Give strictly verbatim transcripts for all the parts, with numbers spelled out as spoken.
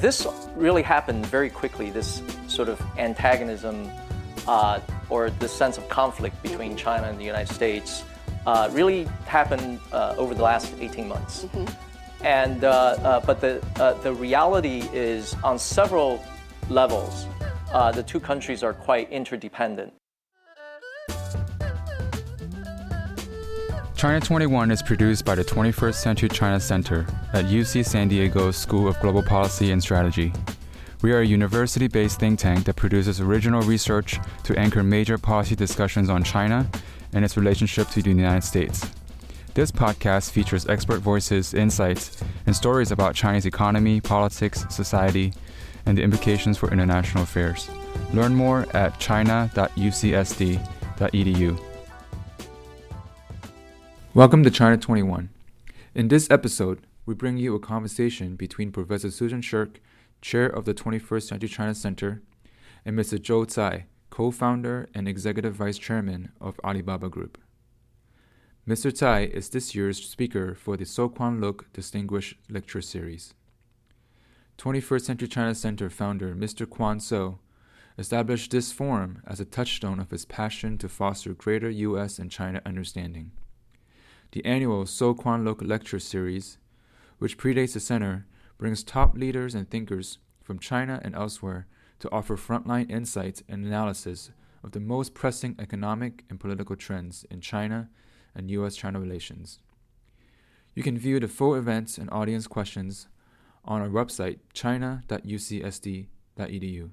this really happened very quickly, this sort of antagonism uh, or this sense of conflict between China and the United States uh, really happened uh, over the last eighteen months. Mm-hmm. And, uh, uh, but the, uh, the reality is on several levels, uh, the two countries are quite interdependent. China twenty-one is produced by the twenty-first Century China Center at U C San Diego's School of Global Policy and Strategy. We are a university-based think tank that produces original research to anchor major policy discussions on China and its relationship to the United States. This podcast features expert voices, insights, and stories about Chinese economy, politics, society, and the implications for international affairs. Learn more at china dot u c s d dot e d u. Welcome to China twenty-one. In this episode, we bring you a conversation between Professor Susan Shirk, chair of the twenty-first Century China Center, and Mister Zhou Cai, co-founder and executive vice chairman of Alibaba Group. Mister Cai is this year's speaker for the So Kwan Look Distinguished Lecture Series. twenty-first Century China Center founder Mister Kwan So established this forum as a touchstone of his passion to foster greater U S and China understanding. The annual So Kwan Look Lecture Series, which predates the center, brings top leaders and thinkers from China and elsewhere to offer frontline insights and analysis of the most pressing economic and political trends in China and U S China relations. You can view the full events and audience questions on our website, china dot u c s d dot e d u.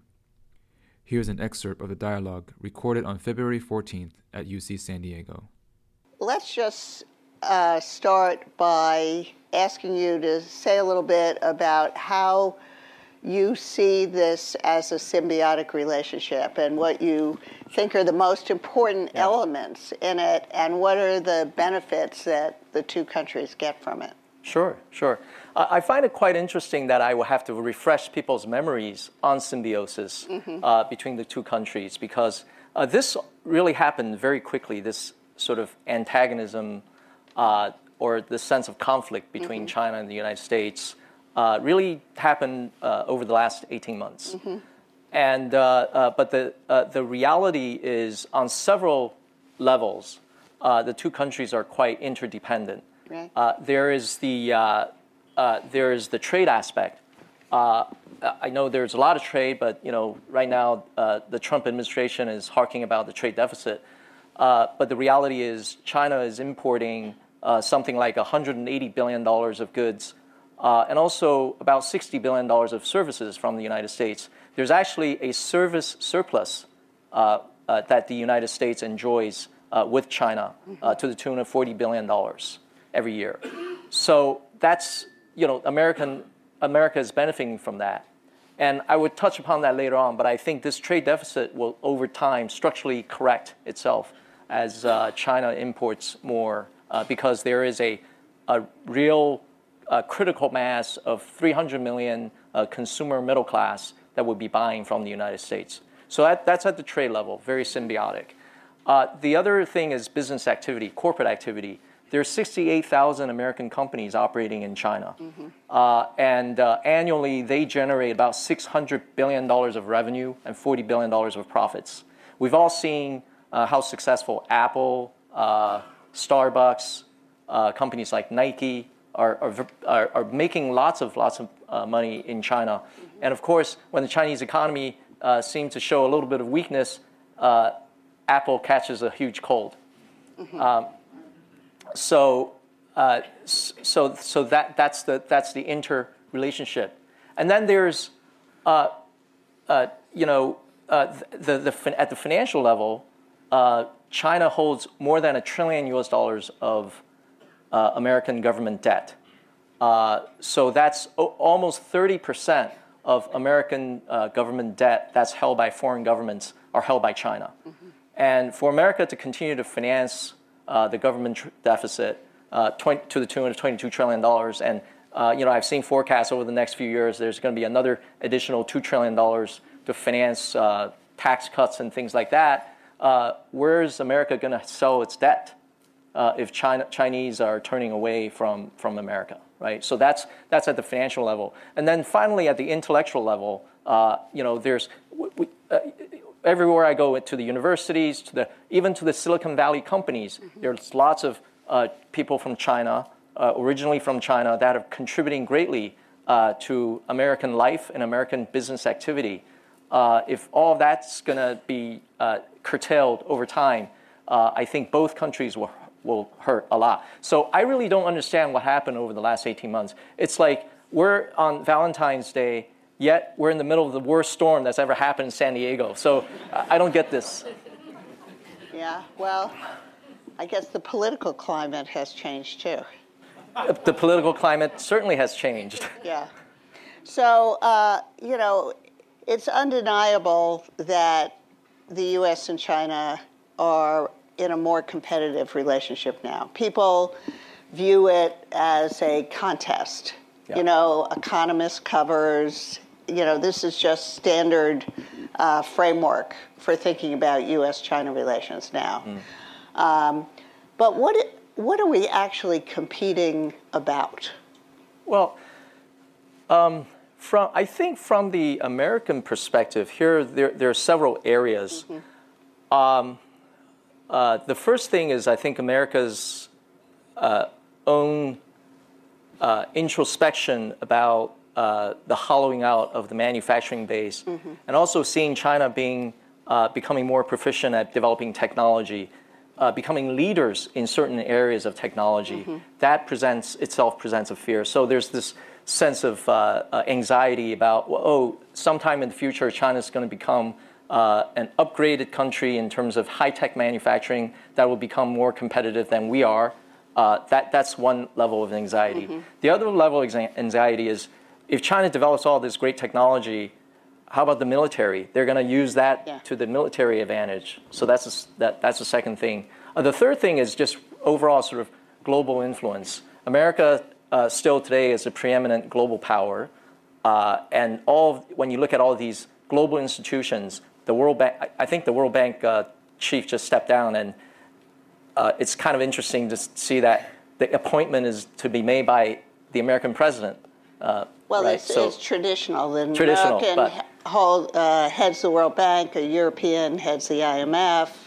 Here's an excerpt of the dialogue recorded on February fourteenth at U C San Diego. Let's just uh, start by asking you to say a little bit about how you see this as a symbiotic relationship and what you think are the most important yeah. elements in it, and what are the benefits that the two countries get from it. Sure, sure. Uh, I find it quite interesting that I will have to refresh people's memories on symbiosis mm-hmm. uh, between the two countries, because uh, this really happened very quickly, this sort of antagonism uh, or the sense of conflict between mm-hmm. China and the United States uh, really happened uh, over the last eighteen months. Mm-hmm. And, uh, uh, but the, uh, the reality is on several levels, uh, the two countries are quite interdependent. Right. Uh, there is the, uh, uh, there is the trade aspect. Uh, I know there's a lot of trade, but you know, right now uh, the Trump administration is harking about the trade deficit. Uh, but the reality is China is importing uh, something like one hundred eighty billion dollars of goods uh, and also about sixty billion dollars of services from the United States. There's actually a service surplus uh, uh, that the United States enjoys uh, with China uh, to the tune of forty billion dollars every year. So that's, you know, American, America is benefiting from that. And I would touch upon that later on, but I think this trade deficit will, over time, structurally correct itself as uh, China imports more, uh, because there is a, a real uh, critical mass of three hundred million uh, consumer middle class that would be buying from the United States. So that, that's at the trade level, very symbiotic. Uh, the other thing is business activity, corporate activity. There are sixty-eight thousand American companies operating in China. Mm-hmm. Uh, and uh, annually, they generate about six hundred billion dollars of revenue and forty billion dollars of profits. We've all seen uh, how successful Apple, uh, Starbucks, uh, companies like Nike are, are, are, are making lots of, lots of uh, money in China. Mm-hmm. And of course, when the Chinese economy uh, seems to show a little bit of weakness, uh, Apple catches a huge cold. Mm-hmm. Um, So, uh, so, so that that's the that's the interrelationship, and then there's, uh, uh, you know, uh, the the at the financial level, uh, China holds more than a trillion U S dollars of uh, American government debt. Uh, so that's o- almost thirty percent of American uh, government debt that's held by foreign governments are held by China, mm-hmm. and for America to continue to finance Uh, the government tr- deficit uh, twenty, to the tune of twenty-two trillion dollars. And, uh, you know, I've seen forecasts over the next few years, there's going to be another additional two trillion dollars to finance uh, tax cuts and things like that. Uh, where is America going to sell its debt uh, if China, Chinese are turning away from, from America, right? So that's that's at the financial level, and then finally at the intellectual level, uh, you know, there's we, uh, everywhere I go to the universities, to the even to the Silicon Valley companies, mm-hmm. there's lots of uh, people from China, uh, originally from China, that are contributing greatly uh, to American life and American business activity. Uh, if all of that's going to be uh, curtailed over time, uh, I think both countries will will hurt a lot. So I really don't understand what happened over the last eighteen months. It's like we're on Valentine's Day, yet we're in the middle of the worst storm that's ever happened in San Diego. So I don't get this. Yeah, well, I guess the political climate has changed too. The political climate certainly has changed. Yeah. So, uh, you know, it's undeniable that the U S and China are in a more competitive relationship now. People view it as a contest. Yeah. You know, Economist covers, you know, this is just standard uh, framework for thinking about U S China relations now. Mm. Um, but what what are we actually competing about? Well, um, from I think from the American perspective, here there, there are several areas. Mm-hmm. Um, Uh, the first thing is, I think, America's uh, own uh, introspection about uh, the hollowing out of the manufacturing base, mm-hmm. and also seeing China being uh, becoming more proficient at developing technology, uh, becoming leaders in certain areas of technology. Mm-hmm. That presents itself presents a fear. So there's this sense of uh, uh, anxiety about, well, oh, sometime in the future, China's going to become Uh, an upgraded country in terms of high-tech manufacturing that will become more competitive than we are. Uh, that, that's one level of anxiety. Mm-hmm. The other level of anxiety is if China develops all this great technology, how about the military? They're going to use that yeah. to the military advantage. So that's a, that, that's the second thing. Uh, the third thing is just overall sort of global influence. America uh, still today is a preeminent global power. Uh, and all when you look at all these global institutions, the World Bank, I think the World Bank uh, chief just stepped down, and uh, it's kind of interesting to see that the appointment is to be made by the American president. Uh, well, right? it's, so, it's traditional. The traditional, American but, hold, uh, heads the World Bank, a European heads the I M F,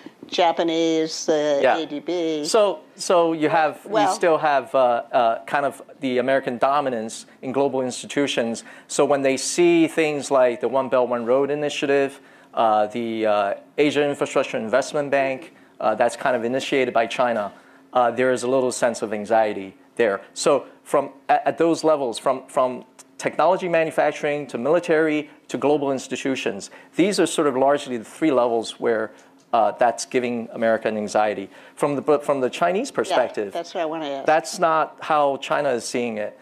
Japanese the yeah. A D B. So, so you have well, you still have uh, uh, kind of the American dominance in global institutions. So when they see things like the One Belt One Road initiative, uh, the uh, Asia Infrastructure Investment Bank, uh, that's kind of initiated by China, uh, there is a little sense of anxiety there. So from at, at those levels, from from technology manufacturing to military to global institutions, these are sort of largely the three levels where Uh, that's giving America an anxiety. From the from the Chinese perspective, yeah, that's what I want to ask. That's not how China is seeing it.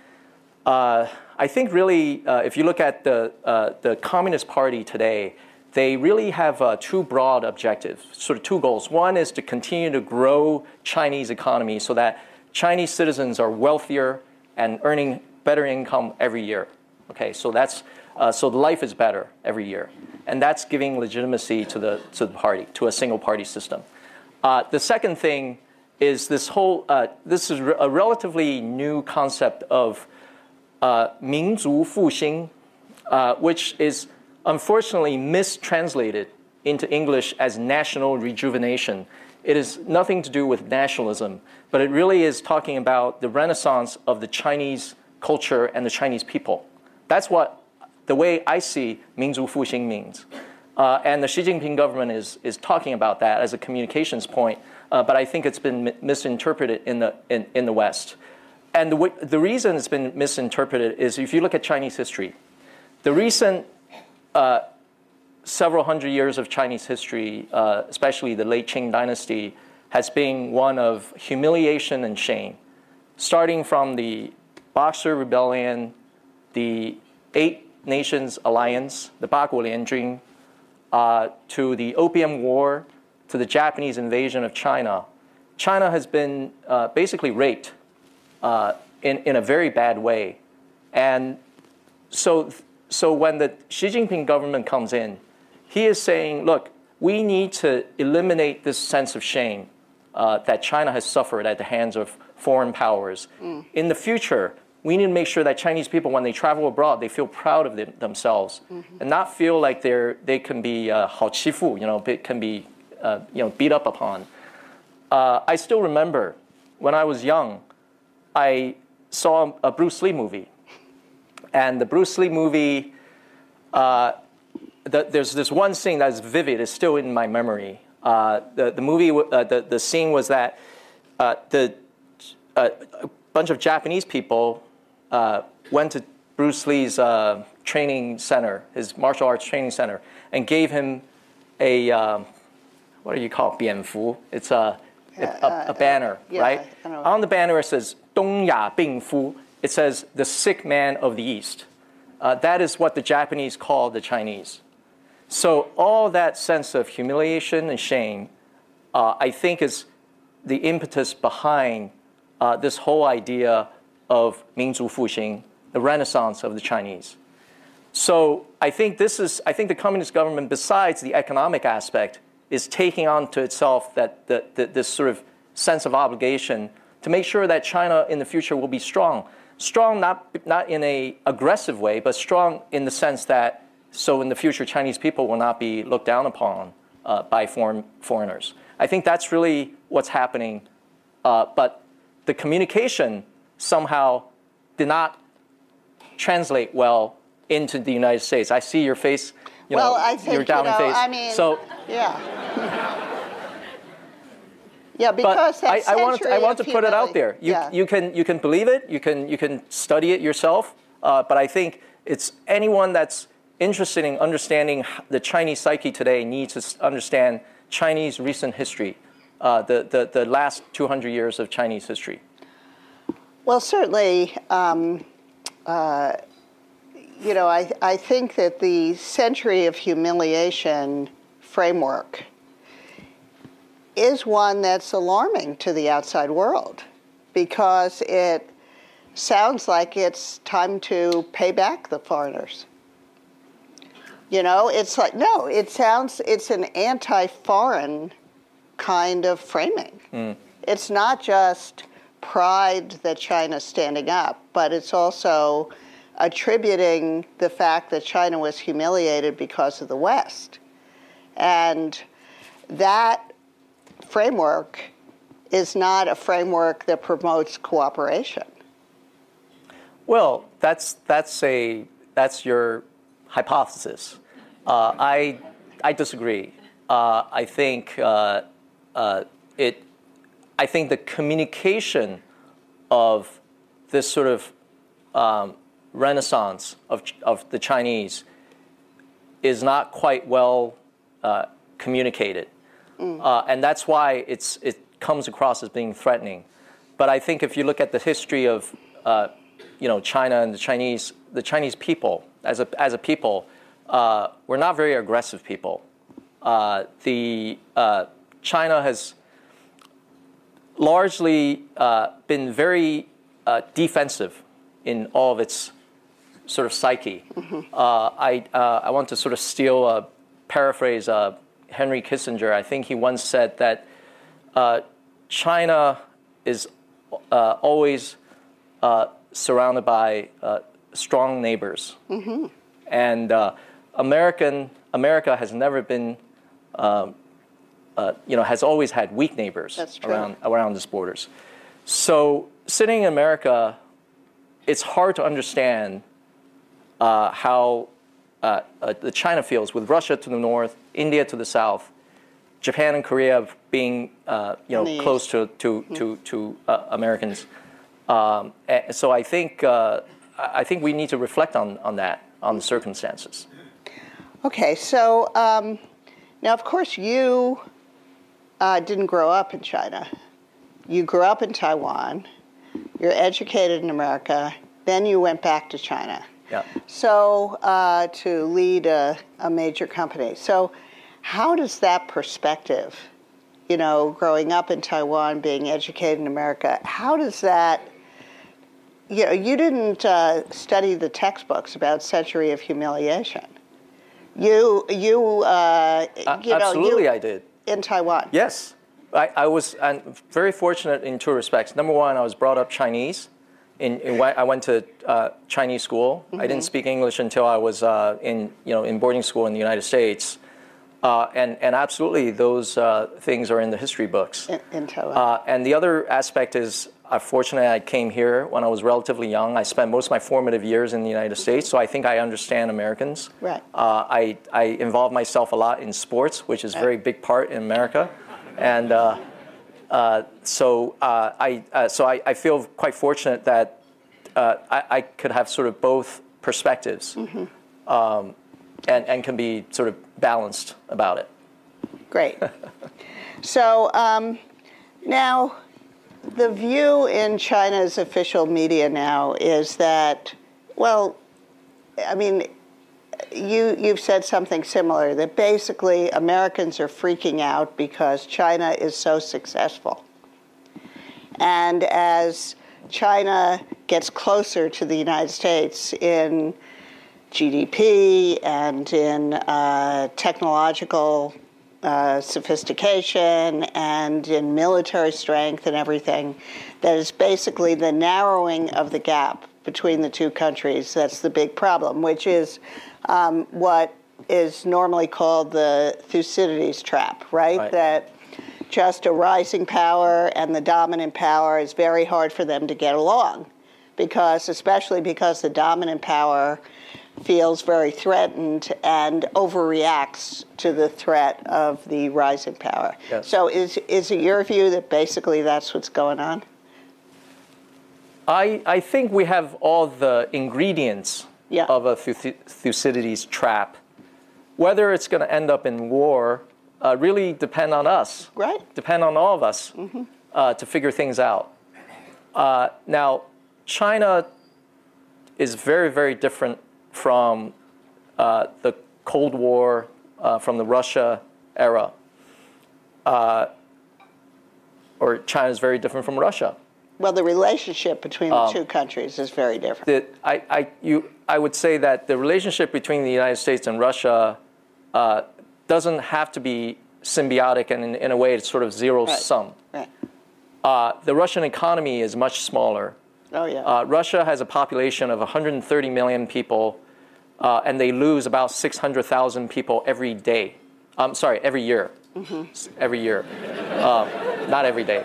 Uh, I think really, uh, if you look at the uh, the Communist Party today, they really have uh, two broad objectives, sort of two goals. One is to continue to grow Chinese economy so that Chinese citizens are wealthier and earning better income every year. Okay, so that's uh, so the life is better every year. And that's giving legitimacy to the to the party, to a single party system. Uh, the second thing is this whole. Uh, this is a relatively new concept of uh, 民族复兴, uh, which is unfortunately mistranslated into English as national rejuvenation. It is nothing to do with nationalism, but it really is talking about the renaissance of the Chinese culture and the Chinese people. That's what. The way I see 民族复兴 means. Uh, and the Xi Jinping government is, is talking about that as a communications point, uh, but I think it's been mi- misinterpreted in the, in, in the West. And the, w- the reason it's been misinterpreted is if you look at Chinese history, the recent uh, several hundred years of Chinese history, uh, especially the late Qing dynasty, has been one of humiliation and shame, starting from the Boxer Rebellion, the Eight Nations Alliance, the 八国联军, uh, to the Opium War, to the Japanese invasion of China. China has been uh, basically raped uh, in, in a very bad way. And so, so when the Xi Jinping government comes in, he is saying, look, we need to eliminate this sense of shame uh, that China has suffered at the hands of foreign powers. Mm. In the future, we need to make sure that Chinese people, when they travel abroad, they feel proud of them, themselves, mm-hmm. and not feel like they're they can be uh, 好欺负, you know, can be uh, you know beat up upon. Uh, I still remember when I was young, I saw a Bruce Lee movie, and the Bruce Lee movie, uh, the, there's this one scene that is vivid, it's still in my memory. Uh, the the movie, uh, the the scene was that uh, the uh, a bunch of Japanese people uh, went to Bruce Lee's uh, training center, his martial arts training center, and gave him a um, what do you call it? 蝙蝠. It's a a, a, a banner, uh, yeah, right? On the banner it says 东亚病夫. It says the sick man of the East. Uh, that is what the Japanese call the Chinese. So all that sense of humiliation and shame, uh, I think, is the impetus behind uh, this whole idea of 民族复兴, the renaissance of the Chinese. So I think this is, I think the communist government, besides the economic aspect, is taking on to itself that, that, that this sort of sense of obligation to make sure that China in the future will be strong. Strong not, not in an aggressive way, but strong in the sense that so in the future Chinese people will not be looked down upon uh, by foreign, foreigners. I think that's really what's happening. Uh, but the communication somehow did not translate well into the United States. I see your face. You well, know, I think, your down you know, face. I mean, so, yeah. Yeah, because but that I, I want to, I want to put it out humility. there. You, yeah. you can you can believe it. You can you can study it yourself. Uh, but I think it's anyone that's interested in understanding the Chinese psyche today needs to understand Chinese recent history, uh, the, the the last two hundred years of Chinese history. Well, certainly, um, uh, you know, I I think that the century of humiliation framework is one that's alarming to the outside world because it sounds like it's time to pay back the foreigners. You know, it's like, no, it sounds, it's an anti-foreign kind of framing. Mm. It's not just pride that China's standing up, but it's also attributing the fact that China was humiliated because of the West. And that framework is not a framework that promotes cooperation. Well, that's that's a that's your hypothesis. Uh, I I disagree. Uh, I think uh, uh, it. I think the communication of this sort of um, renaissance of of the Chinese is not quite well uh, communicated. Mm. Uh, and that's why it's, it comes across as being threatening. But I think if you look at the history of, uh, you know, China and the Chinese, the Chinese people as a as a people, uh, we're not very aggressive people. Uh, the uh, China has largely uh, been very uh, defensive in all of its sort of psyche. Mm-hmm. Uh, I uh, I want to sort of steal a paraphrase. Uh, Henry Kissinger, I think he once said that uh, China is uh, always uh, surrounded by uh, strong neighbors, mm-hmm. and uh, American America has never been, um, uh, you know, has always had weak neighbors around around its borders. So sitting in America, it's hard to understand uh, how. Uh, uh, the China feels with Russia to the north, India to the south, Japan and Korea being uh, you know Neat. close to to mm-hmm. to, to uh, Americans. Um, so I think uh, I think we need to reflect on on that, on the circumstances. Okay, so um, now of course you uh, didn't grow up in China. You grew up in Taiwan. You're educated in America. Then you went back to China. Yeah. So uh, to lead a, a major company. So how does that perspective, you know, growing up in Taiwan, being educated in America, how does that, you know, you didn't uh, study the textbooks about Century of Humiliation. You, you, uh, uh, you know, absolutely you, I did. In Taiwan. Yes. I, I was I'm very fortunate in two respects. Number one, I was brought up Chinese. In, in I went to uh, Chinese school. Mm-hmm. I didn't speak English until I was uh, in you know in boarding school in the United States. Uh, and and absolutely, those uh, things are in the history books. In, in Taiwan. Uh, and the other aspect is, unfortunately, I came here when I was relatively young. I spent most of my formative years in the United States, so I think I understand Americans. Right. Uh, I I involve myself a lot in sports, which is a very big part in America, and uh, uh, so uh, I uh, so I, I feel quite fortunate that uh, I, I could have sort of both perspectives. Mm-hmm. Um, And, and can be sort of balanced about it. Great. So um, now, the view in China's official media now is that, well, I mean, you, you've said something similar, that basically Americans are freaking out because China is so successful. And as China gets closer to the United States in G D P and in uh, technological uh, sophistication and in military strength and everything, that is basically the narrowing of the gap between the two countries. That's the big problem, which is um, what is normally called the Thucydides trap, right? Right. That just a rising power and the dominant power is very hard for them to get along, because especially because the dominant power feels very threatened and overreacts to the threat of the rising power. Yes. So is is it your view that basically that's what's going on? I, I think we have all the ingredients Yeah. of a Thucy- Thucydides trap. Whether it's going to end up in war uh, really depend on us. Right. Depend on all of us mm-hmm. uh, to figure things out. Uh, now, China is very, very different from uh, the Cold War, uh, from the Russia era. Uh, or China is very different from Russia. Well, the relationship between the Um, two countries is very different. The, I, I, you, I would say that the relationship between the United States and Russia uh, doesn't have to be symbiotic, and in, in a way it's sort of zero Right. sum. Right. Uh, the Russian economy is much smaller. Oh, yeah. Uh, Russia has a population of one hundred thirty million people, uh, and they lose about six hundred thousand people every day. I'm sorry, every year. Mm-hmm. Every year. Uh, not every day.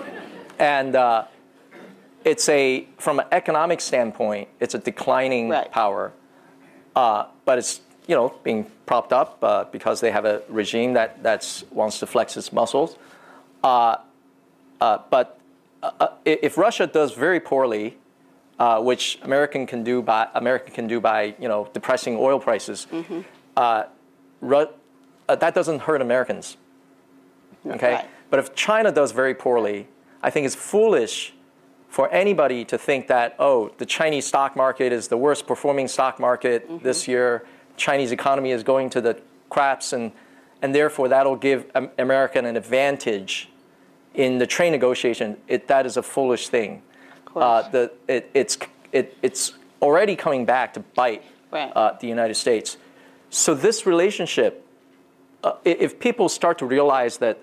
And uh, it's a, from an economic standpoint, it's a declining Right. power. Uh, but it's, you know, being propped up uh, because they have a regime that that's, wants to flex its muscles. Uh, uh, but Uh, if Russia does very poorly, uh, which American can do by America can do by you know depressing oil prices, mm-hmm. uh, Ru- uh, that doesn't hurt Americans. Okay, Right. but if China does very poorly, I think it's foolish for anybody to think that oh the Chinese stock market is the worst performing stock market mm-hmm. this year. Chinese economy is going to the craps, and and therefore that'll give um, America an advantage in the trade negotiation. It, that is a foolish thing. Uh, the, it, it's, it, it's already coming back to bite Right. uh, the United States. So this relationship, uh, if people start to realize that,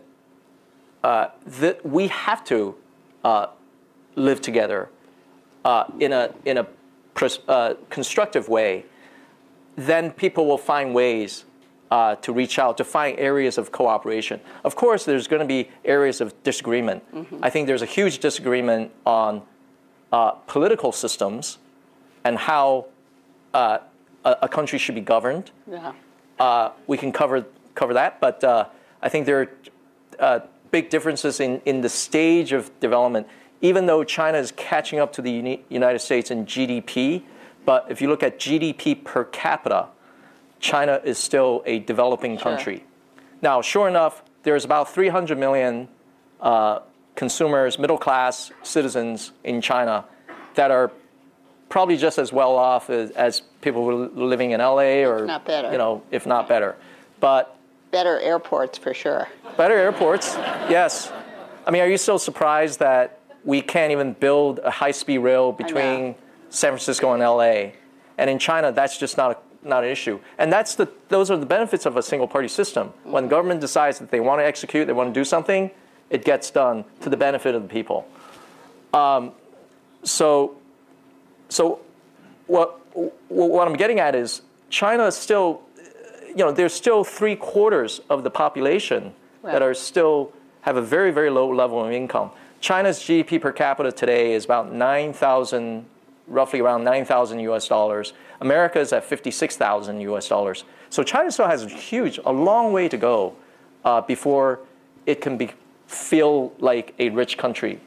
uh, that we have to uh, live together uh, in a, in a pres- uh, constructive way, then people will find ways Uh, to reach out, to find areas of cooperation. Of course, there's going to be areas of disagreement. Mm-hmm. I think there's a huge disagreement on uh, political systems and how uh, a, a country should be governed. Yeah. Uh, we can cover cover that, but uh, I think there are uh, big differences in, in the stage of development. Even though China is catching up to the uni- United States in G D P, but if you look at G D P per capita, China is still a developing country. Sure. Now, sure enough, there's about three hundred million uh, consumers, middle-class citizens in China that are probably just as well off as, as people who are living in L A or, not better. you know, if not better. But Better airports for sure. better airports, yes. I mean, are you so surprised that we can't even build a high-speed rail between San Francisco and L A? And in China, that's just not a not an issue. And that's the those are the benefits of a single party system. When the government decides that they want to execute, they want to do something, it gets done to the benefit of the people. Um, so, so what what I'm getting at is China is still, you know, there's still three quarters of the population right. that are still have a very very low level of income. China's G D P per capita today is about nine thousand, roughly around nine thousand U S dollars. America is at fifty-six thousand U S dollars. So China still has a huge, a long way to go uh, before it can be feel like a rich country.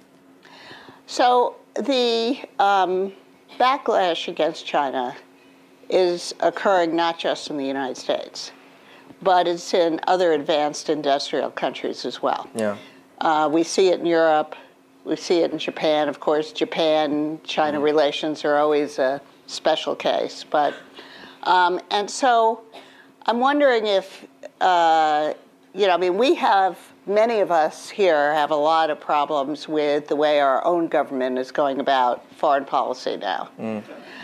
So the um, backlash against China is occurring not just in the United States, but it's in other advanced industrial countries as well. Yeah. Uh, we see it in Europe. We see it in Japan. Of course, Japan-China mm-hmm. relations are always a special case. But um, and so I'm wondering if, uh, you know, I mean, we have, many of us here have a lot of problems with the way our own government is going about foreign policy now. Mm.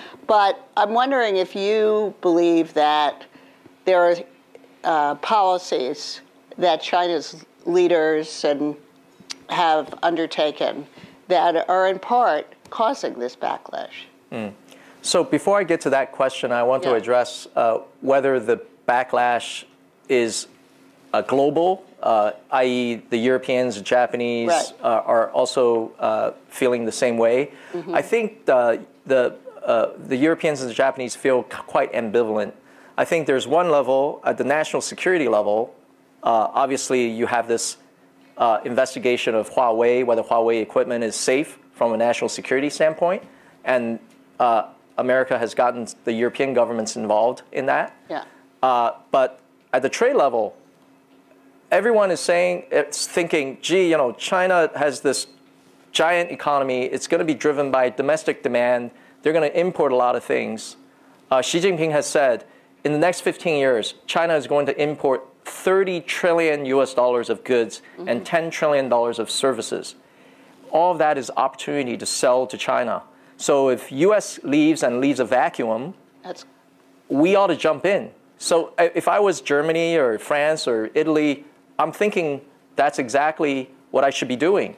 But I'm wondering if you believe that there are uh, policies that China's leaders and have undertaken that are in part causing this backlash. Mm. So before I get to that question, I want yeah. to address uh, whether the backlash is uh, global, uh, that is the Europeans, the Japanese right. uh, are also uh, feeling the same way. Mm-hmm. I think the, the, uh, the Europeans and the Japanese feel quite ambivalent. I think there's one level, at the national security level, uh, obviously you have this Uh, investigation of Huawei, whether Huawei equipment is safe from a national security standpoint, and uh, America has gotten the European governments involved in that. Yeah. Uh, but at the trade level, everyone is saying, it's thinking, gee, you know, China has this giant economy. It's going to be driven by domestic demand. They're going to import a lot of things. Uh, Xi Jinping has said, in the next fifteen years, China is going to import thirty trillion U S dollars of goods mm-hmm. and ten trillion dollars of services. All of that is opportunity to sell to China. So if U S leaves and leaves a vacuum, That's... we ought to jump in. So if I was Germany or France or Italy, I'm thinking that's exactly what I should be doing.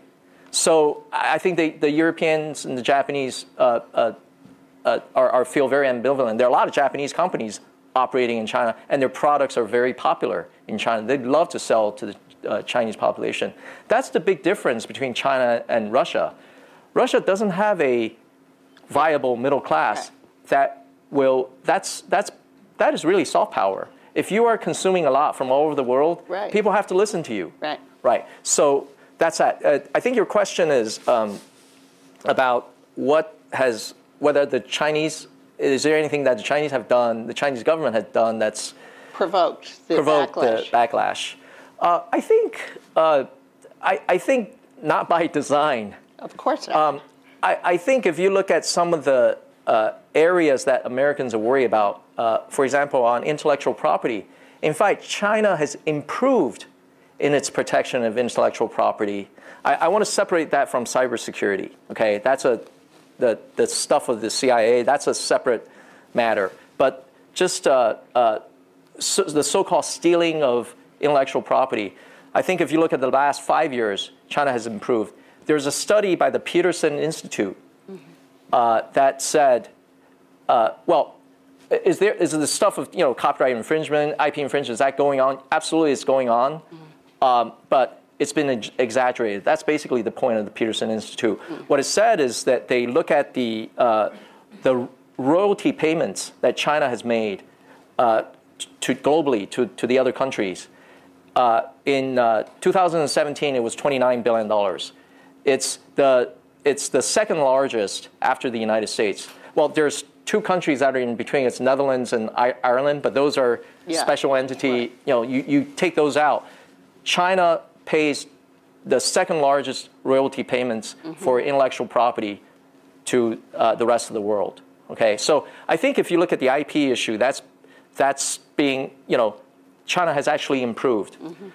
So I think the, the Europeans and the Japanese uh, uh, uh, are, are feel very ambivalent. There are a lot of Japanese companies operating in China, and their products are very popular in China. They'd love to sell to the uh, Chinese population. That's the big difference between China and Russia. Russia doesn't have a viable middle class okay. that will, that's, that's, that is really soft power. If you are consuming a lot from all over the world, right. people have to listen to you. Right. Right. So that's that. Uh, I think your question is um, about what has, whether the Chinese, is there anything that the Chinese have done, the Chinese government has done that's provoked the provoked backlash? The backlash. Uh, I think, uh, I, I think not by design. Of course not. Um, I, I think if you look at some of the uh, areas that Americans are worried about, uh, for example, on intellectual property, in fact, China has improved in its protection of intellectual property. I, I want to separate that from cybersecurity. Okay, that's a The, the stuff of the C I A, that's a separate matter. But just uh, uh, so the so-called stealing of intellectual property, I think if you look at the last five years, China has improved. There's a study by the Peterson Institute mm-hmm. uh, that said, uh, well, is there is the stuff of you know copyright infringement, I P infringement, is that going on? Absolutely, it's going on. Mm-hmm. um, but it's been exaggerated. That's basically the point of the Peterson Institute. Mm. What is said is that they look at the uh, the royalty payments that China has made uh, to globally to, to the other countries. Uh, in uh, two thousand seventeen, it was twenty-nine billion dollars. It's the it's the second largest after the United States. Well, there's two countries that are in between. It's Netherlands and I- Ireland, but those are yeah. special entity. Right. You know, you, you take those out. China pays the second largest royalty payments mm-hmm. for intellectual property to uh, the rest of the world. Okay, so I think if you look at the I P issue, that's that's being you know, China has actually improved. Mm-hmm.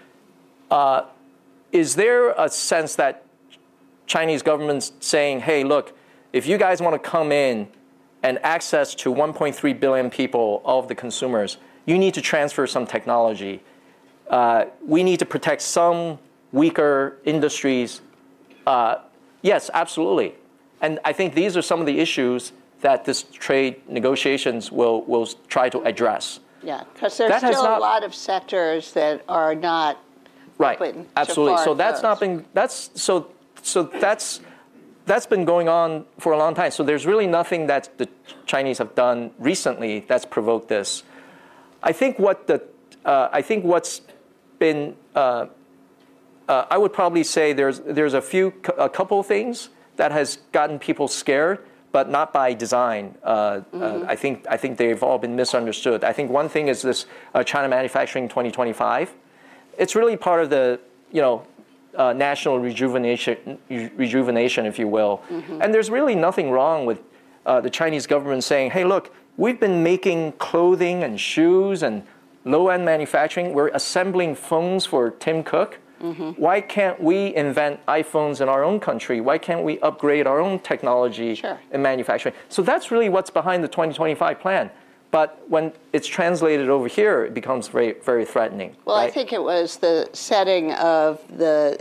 Uh, is there a sense that Chinese government's saying, hey, look, if you guys want to come in and access to one point three billion people, all of the consumers, you need to transfer some technology. Uh, we need to protect some weaker industries. Uh, yes, absolutely. And I think these are some of the issues that this trade negotiations will, will try to address. Yeah, because there's That has still not- a lot of sectors that are not Right. open to Absolutely. So foreign that's not firms. been that's so so that's that's been going on for a long time. So there's really nothing that the Chinese have done recently that's provoked this. I think what the uh, I think what's been uh, uh, I would probably say there's there's a few a couple of things that has gotten people scared, but not by design. Uh, mm-hmm. uh, I think I think they've all been misunderstood. I think one thing is this uh, China Manufacturing twenty twenty-five. It's really part of the you know uh, national rejuvenation rejuvenation, if you will. Mm-hmm. And there's really nothing wrong with uh, the Chinese government saying, "Hey, look, we've been making clothing and shoes and low-end manufacturing. We're assembling phones for Tim Cook. Mm-hmm. Why can't we invent iPhones in our own country? Why can't we upgrade our own technology sure. in manufacturing?" So that's really what's behind the twenty twenty-five plan. But when it's translated over here, it becomes very, very threatening. Well, right? I think it was the setting of the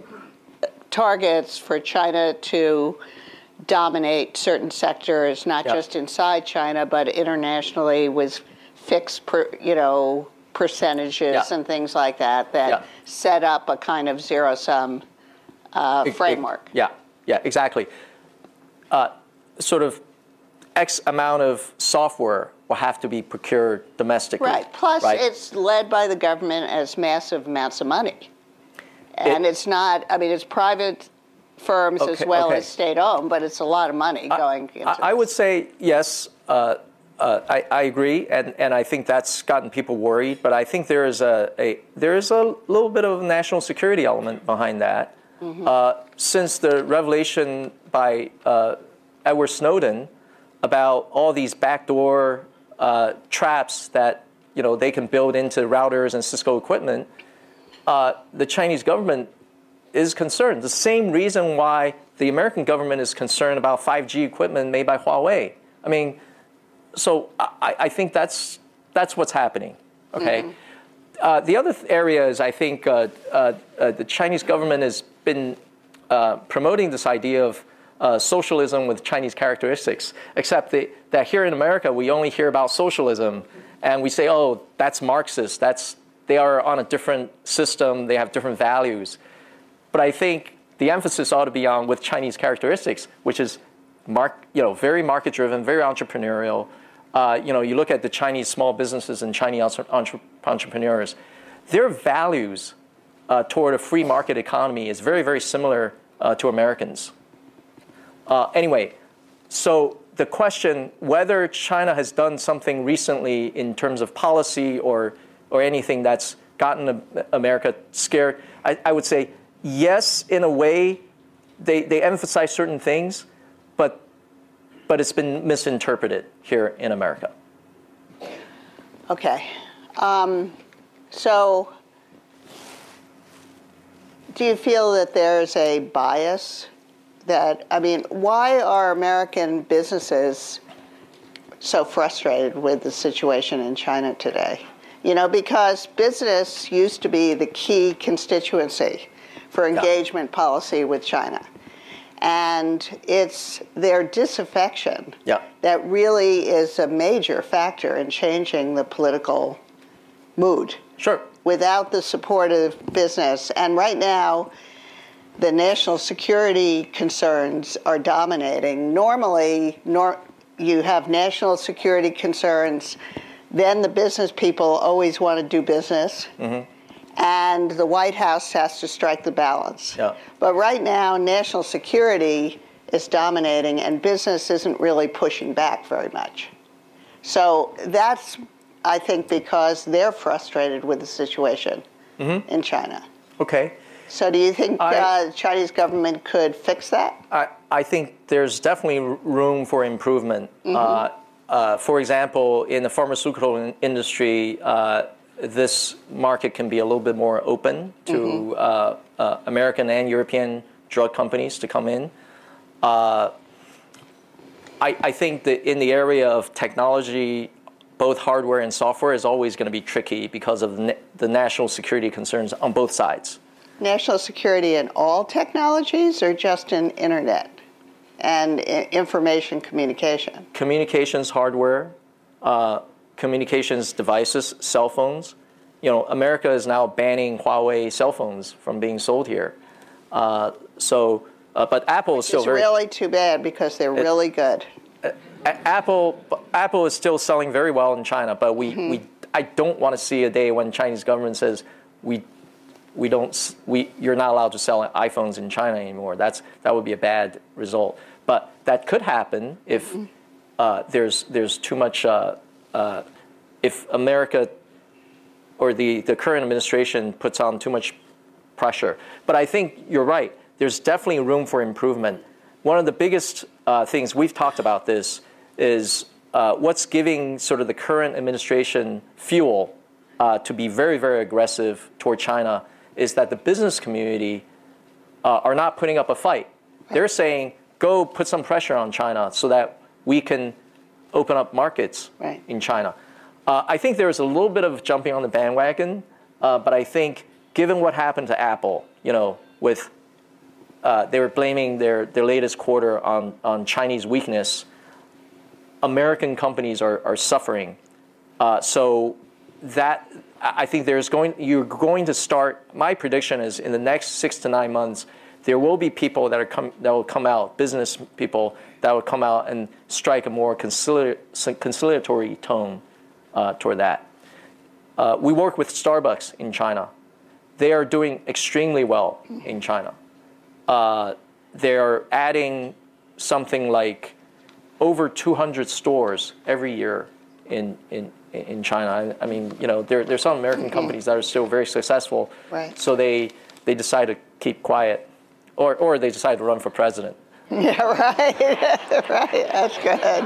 targets for China to dominate certain sectors, not yeah. just inside China, but internationally, with fixed, per, you know, percentages yeah. and things like that, that yeah. set up a kind of zero-sum uh, it, framework. It, yeah, yeah, exactly. Uh, sort of X amount of software will have to be procured domestically. Right. Plus, right? it's led by the government as massive amounts of money. And it, it's not, I mean, it's private firms okay, as well okay. as state-owned, but it's a lot of money going I, into I, I would say, yes, uh, uh, I, I agree, and, and I think that's gotten people worried, but I think there is a, a, there is a little bit of a national security element behind that. Mm-hmm. Uh, since the revelation by uh, Edward Snowden about all these backdoor uh, traps that you know they can build into routers and Cisco equipment, uh, the Chinese government is concerned. The same reason why the American government is concerned about five G equipment made by Huawei. I mean, so I, I think that's that's what's happening. Okay. Mm-hmm. Uh, the other th- area is I think uh, uh, uh, the Chinese government has been uh, promoting this idea of Uh, socialism with Chinese characteristics, except that, that here in America, we only hear about socialism, and we say, oh, that's Marxist. That's, they are on a different system. They have different values. But I think the emphasis ought to be on with Chinese characteristics, which is mark, you know, very market-driven, very entrepreneurial. Uh, you know, you look at the Chinese small businesses and Chinese entre- entrepreneurs, their values uh, toward a free market economy is very, very similar uh, to Americans. Uh, anyway, so the question whether China has done something recently in terms of policy or or anything that's gotten America scared, I, I would say yes, in a way, they, they emphasize certain things, but but it's been misinterpreted here in America. Okay. Um, so do you feel that there's a bias? That, I mean, why are American businesses so frustrated with the situation in China today? You know, because business used to be the key constituency for engagement yeah. policy with China. And it's their disaffection yeah. that really is a major factor in changing the political mood. Sure. Without the support of business. And right now, the national security concerns are dominating. Normally, nor- you have national security concerns, then the business people always want to do business, mm-hmm. and the White House has to strike the balance. Yeah. But right now, national security is dominating, and business isn't really pushing back very much. So that's, I think, because they're frustrated with the situation mm-hmm. in China. Okay. So do you think I, uh, the Chinese government could fix that? I, I think there's definitely room for improvement. Mm-hmm. Uh, uh, for example, in the pharmaceutical in- industry, uh, this market can be a little bit more open to mm-hmm. uh, uh, American and European drug companies to come in. Uh, I, I think that in the area of technology, both hardware and software is always going to be tricky because of the, the national security concerns on both sides. national security in all technologies or just in internet and i- information communication? Communications hardware, uh, communications devices, cell phones. You know, America is now banning Huawei cell phones from being sold here. Uh, so, uh, but Apple is still It's very really too bad because they're really good. A- Apple. Apple is still selling very well in China, but we, Mm-hmm. we I don't want to see a day when Chinese government says we we don't s- we you're not allowed to sell iPhones in China anymore. That's that would be a bad result. But that could happen if Mm-hmm. uh, there's there's too much. Uh, uh, if America or the, the current administration puts on too much pressure. But I think you're right. There's definitely room for improvement. One of the biggest uh, things we've talked about this is uh, what's giving sort of the current administration fuel uh, to be very, very aggressive toward China is that the business community uh, are not putting up a fight. They're saying, go put some pressure on China so that we can open up markets Right. in China. Uh, I think there's a little bit of jumping on the bandwagon, uh, but I think given what happened to Apple, you know, with uh, they were blaming their, their latest quarter on, on Chinese weakness, American companies are, are suffering. Uh, so that I think there's going you're going to start. My prediction is in the next six to nine months, there will be people that are come that will come out, business people that will come out and strike a more concili- conciliatory tone uh, toward that. Uh, we work with Starbucks in China. They are doing extremely well in China. Uh, they're adding something like over two hundred stores every year in in in China. I, I mean, you know, there there's some American companies that are still very successful. Right. So they they decide to keep quiet, or or they decide to run for president. Yeah, right. Right. That's good.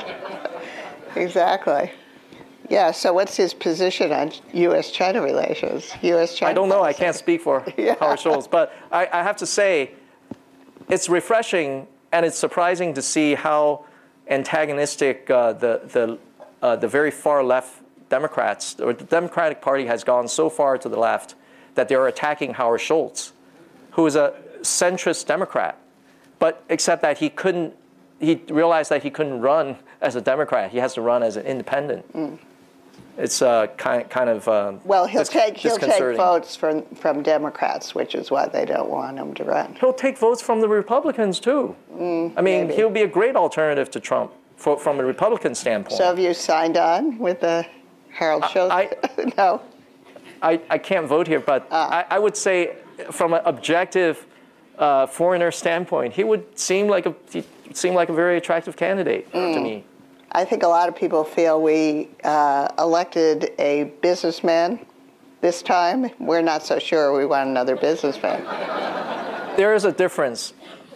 Exactly. Yeah. So, what's his position on U S China relations? U S China. I don't know. I can't speak for Yeah. Howard Schultz, but I, I have to say, it's refreshing and it's surprising to see how antagonistic uh, the the uh, the very far left Democrats or the Democratic Party has gone so far to the left that they are attacking Howard Schultz, who is a centrist Democrat, but except that he couldn't. He realized that he couldn't run as a Democrat. He has to run as an independent. Mm. It's uh, kind kind of uh, Well, he'll dis- take he'll take disconcerting. votes from from Democrats, which is why they don't want him to run. He'll take votes from the Republicans too. Mm, I mean, maybe. he'll be a great alternative to Trump for, from a Republican standpoint. So, have you signed on with the Harold Schultz? I- No. I, I can't vote here, but Ah. I, I would say, from an objective uh, foreigner standpoint, he would seem like a he seem like a very attractive candidate to me. I think a lot of people feel we uh, elected a businessman this time. We're not so sure we want another businessman. There is a difference.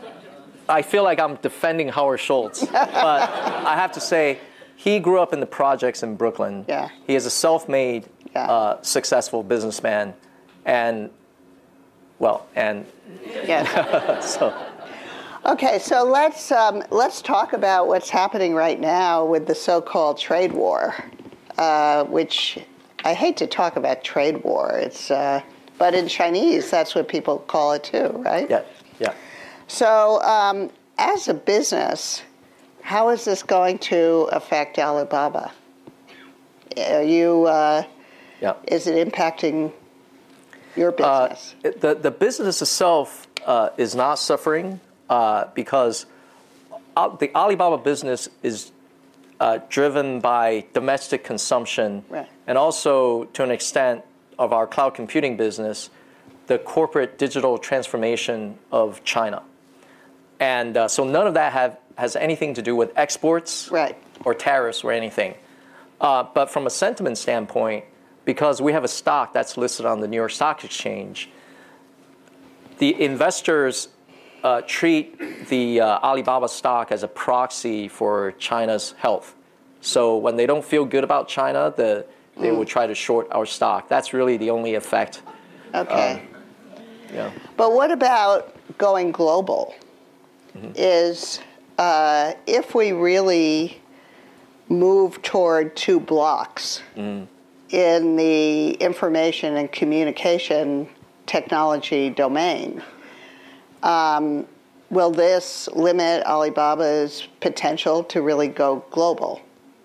I feel like I'm defending Howard Schultz, but I have to say, he grew up in the projects in Brooklyn. Yeah. He is a self-made, Yeah. uh, successful businessman, and well, and Yes. so Okay, so let's um, let's talk about what's happening right now with the so-called trade war, uh, which I hate to talk about trade war. It's uh, but in Chinese, that's what people call it too, right? yeah, yeah. So, um, as a business, how is this going to affect Alibaba? Are you? Uh, Yeah. Is it impacting your Uh, business? it- the the business itself uh, is not suffering uh, because Al- the Alibaba business is uh, driven by domestic consumption, Right. and also to an extent of our cloud computing business, the corporate digital transformation of China, and uh, so none of that have has anything to do with exports Right. or tariffs or anything. Uh, but from a sentiment standpoint, because we have a stock that's listed on the New York Stock Exchange, the investors uh, treat the uh, Alibaba stock as a proxy for China's health. So when they don't feel good about China, the, they will try to short our stock. That's really the only effect. Okay. Yeah. But what about going global? Mm-hmm. Is uh, if we really move toward two blocks Mm-hmm. in the information and communication technology domain. Um, will this limit Alibaba's potential to really go global?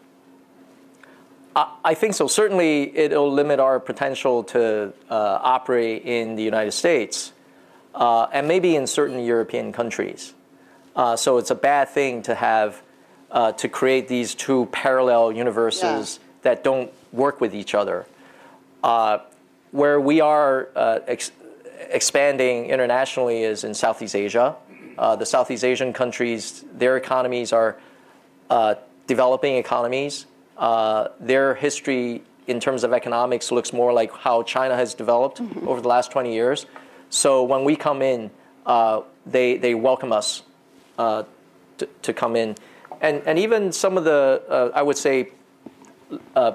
I think so. Certainly, it'll limit our potential to uh, operate in the United States uh, and maybe in certain European countries. Uh, so it's a bad thing to have uh, to create these two parallel universes yeah. that don't work with each other. Uh, where we are uh, ex- expanding internationally is in Southeast Asia. Uh, the Southeast Asian countries, their economies are uh, developing economies. Uh, their history in terms of economics looks more like how China has developed mm-hmm. over the last twenty years. So when we come in, uh, they they welcome us uh, to, to come in. And and even some of the, uh, I would say, uh,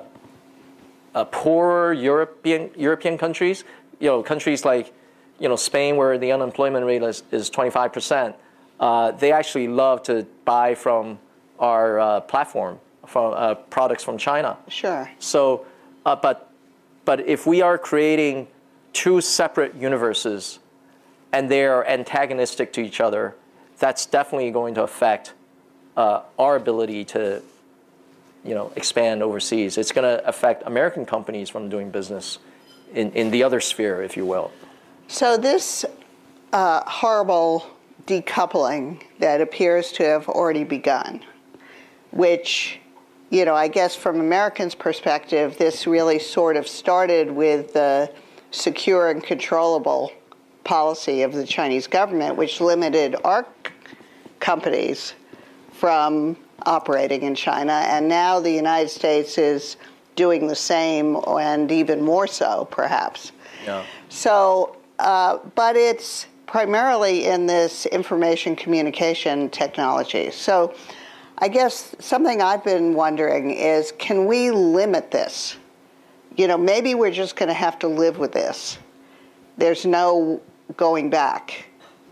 uh, poorer European European countries, you know, countries like, you know, Spain, where the unemployment rate is, is twenty-five percent, uh, they actually love to buy from our uh, platform. From uh, products from China. Sure. So, uh, but but if we are creating two separate universes, and they are antagonistic to each other, that's definitely going to affect uh, our ability to, you know, expand overseas. It's going to affect American companies from doing business in, in the other sphere, if you will. So this uh, horrible decoupling that appears to have already begun, which, you know, I guess from Americans' perspective, this really sort of started with the secure and controllable policy of the Chinese government, which limited our c- companies from operating in China. And now the United States is doing the same, and even more so, perhaps. Yeah. So, uh, but it's primarily in this information communication technology. So I guess something I've been wondering is, can we limit this? You know, maybe we're just going to have to live with this. There's no going back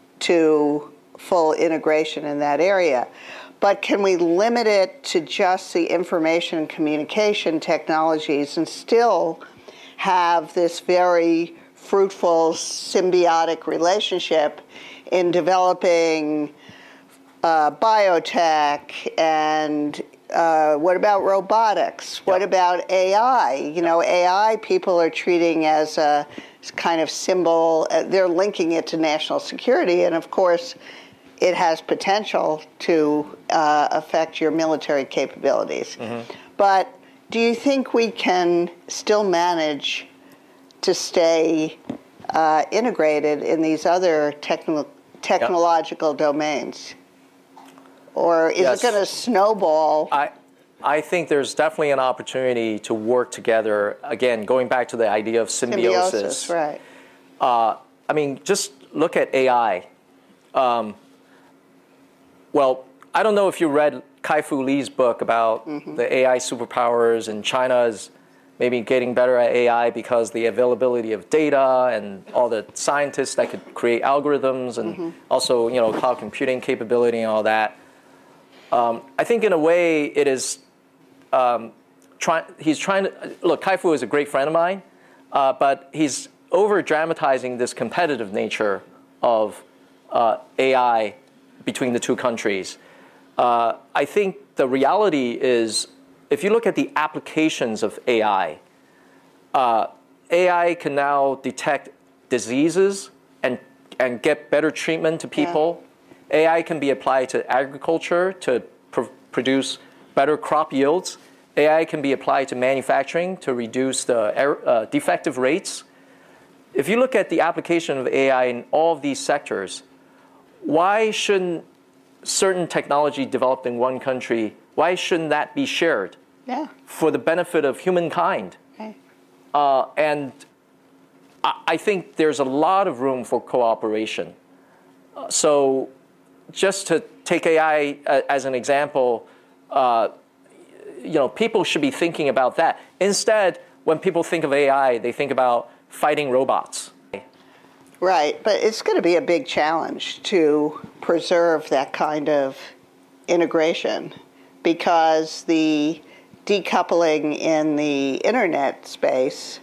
to full integration in that area. But can we limit it to just the information and communication technologies and still have this very fruitful symbiotic relationship in developing Uh, biotech, and uh, what about robotics? What yep. about A I? You know, A I people are treating as a kind of symbol. Uh, they're linking it to national security, and of course, it has potential to uh, affect your military capabilities. Mm-hmm. But do you think we can still manage to stay uh, integrated in these other techno- technological yep. domains? Or is yes. it going to snowball? I, I think there's definitely an opportunity to work together. Again, going back to the idea of symbiosis. Symbiosis, right. Uh, I mean, just look at A I. Um, well, I don't know if you read Kai-Fu Lee's book about mm-hmm. the A I superpowers, and China is maybe getting better at A I because the availability of data and all the scientists that could create algorithms, and mm-hmm. also, you know, cloud computing capability and all that. Um, I think in a way it is, um, try, he's trying to, look, Kai-Fu is a great friend of mine, uh, but he's over-dramatizing this competitive nature of uh, A I between the two countries. Uh, I think the reality is, if you look at the applications of A I, uh, A I can now detect diseases and, and get better treatment to people. Yeah. A I can be applied to agriculture to pr- produce better crop yields. A I can be applied to manufacturing to reduce the er- uh, defective rates. If you look at the application of A I in all of these sectors, why shouldn't certain technology developed in one country, why shouldn't that be shared yeah. for the benefit of humankind? Okay. Uh, and I, I think there's a lot of room for cooperation. Uh, so just to take A I as an example, uh, you know, people should be thinking about that. Instead, when people think of A I, they think about fighting robots. Right, but it's going to be a big challenge to preserve that kind of integration, because the decoupling in the internet space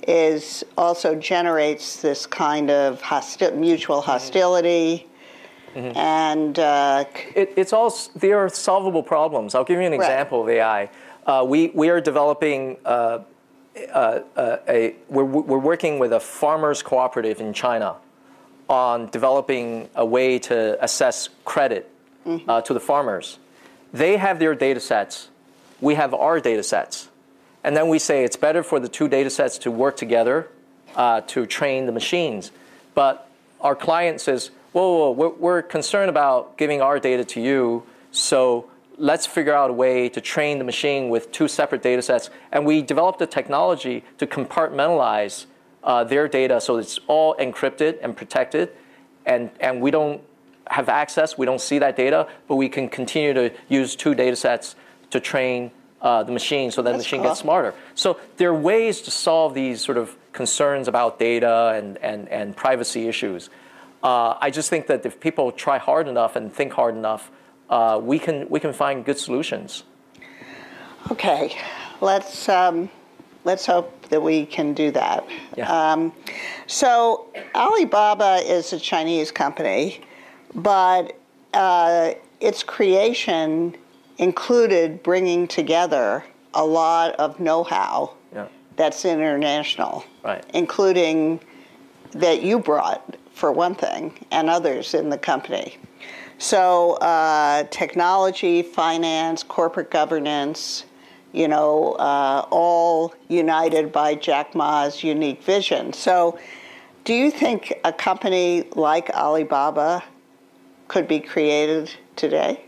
is also generates this kind of hosti- mutual hostility. Mm-hmm. And uh, it, it's all, they are solvable problems. I'll give you an example right. of A I. Uh, we, we are developing, uh, uh, uh, a, we're, we're working with a farmers cooperative in China on developing a way to assess credit mm-hmm. uh, to the farmers. They have their data sets. We have our data sets. And then we say it's better for the two data sets to work together uh, to train the machines. But our client says, whoa, whoa, whoa, we're, we're concerned about giving our data to you, so let's figure out a way to train the machine with two separate data sets. And we developed a technology to compartmentalize uh, their data so it's all encrypted and protected, and, and we don't have access, we don't see that data, but we can continue to use two data sets to train uh, the machine so that That's the machine cool. gets smarter. So there are ways to solve these sort of concerns about data and, and, and privacy issues. Uh, I just think that if people try hard enough and think hard enough, uh, we can we can find good solutions. Okay, let's um, let's hope that we can do that. Yeah. Um, so Alibaba is a Chinese company, but uh, its creation included bringing together a lot of know-how yeah. that's international, right. including that you brought, for one thing, and others in the company. So uh, technology, finance, corporate governance, you know, uh, all united by Jack Ma's unique vision. So do you think a company like Alibaba could be created today?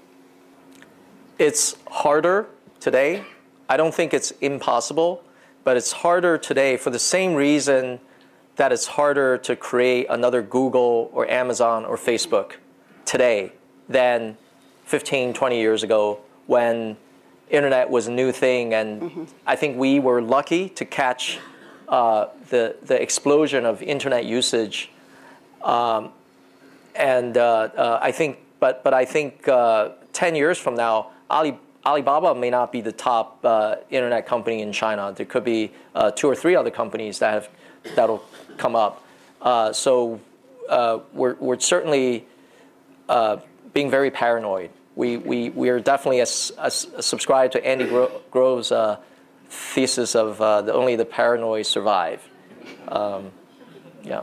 It's harder today. I don't think it's impossible, but it's harder today for the same reason that it's harder to create another Google or Amazon or Facebook today than fifteen, twenty years ago when internet was a new thing. And mm-hmm. I think we were lucky to catch uh, the, the explosion of internet usage. Um, and uh, uh, I think, but, but I think uh, ten years from now, Ali, Alibaba may not be the top uh, internet company in China. There could be uh, two or three other companies that have that'll come up. Uh, so uh, we're, we're certainly uh, being very paranoid. We, we, we are definitely a, a, a subscribed to Andy Gro- Grove's uh, thesis of uh, the, only the paranoid survive. Um, yeah.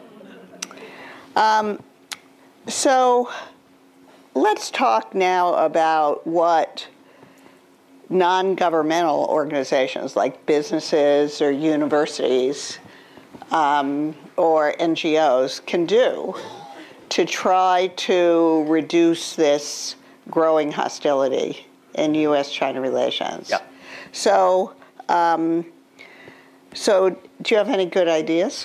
Um, so let's talk now about what non-governmental organizations like businesses or universities Um, or N G Os can do to try to reduce this growing hostility in U S China relations. Yeah. So, um, so do you have any good ideas?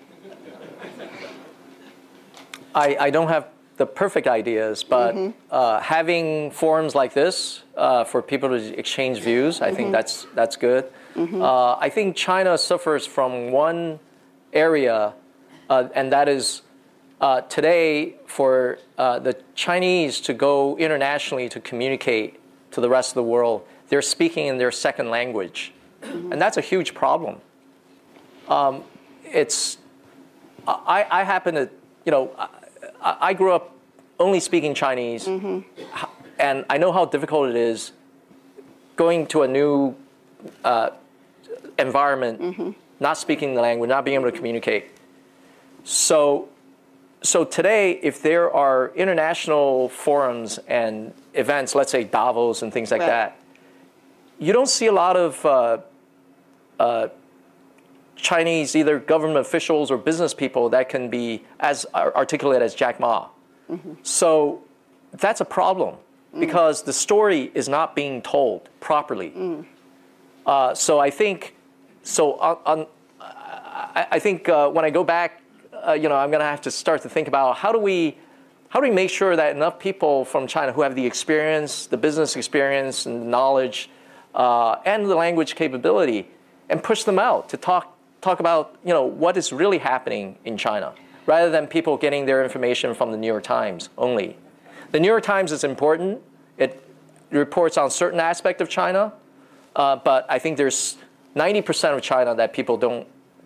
I, I don't have the perfect ideas, but mm-hmm. uh, having forums like this uh, for people to exchange views, I mm-hmm. think that's that's good. Mm-hmm. Uh, I think China suffers from one area, uh, and that is uh, today for uh, the Chinese to go internationally to communicate to the rest of the world, they're speaking in their second language. Mm-hmm. And that's a huge problem. Um, it's, I, I happen to, you know, I, I grew up only speaking Chinese, mm-hmm. and I know how difficult it is going to a new uh, environment, mm-hmm. not speaking the language, not being able to communicate. So, so today, if there are international forums and events, let's say Davos and things like right. that, you don't see a lot of uh, uh, Chinese, either government officials or business people that can be as articulate as Jack Ma. Mm-hmm. So that's a problem mm. because the story is not being told properly. Mm. Uh, so I think, so on, on, I, I think uh, when I go back, uh, you know, I'm going to have to start to think about how do we, how do we make sure that enough people from China who have the experience, the business experience and the knowledge, uh, and the language capability, and push them out to talk talk about, you know, what is really happening in China, rather than people getting their information from the New York Times only. The New York Times is important. It reports on certain aspect of China, uh, but I think there's ninety percent of China that people don't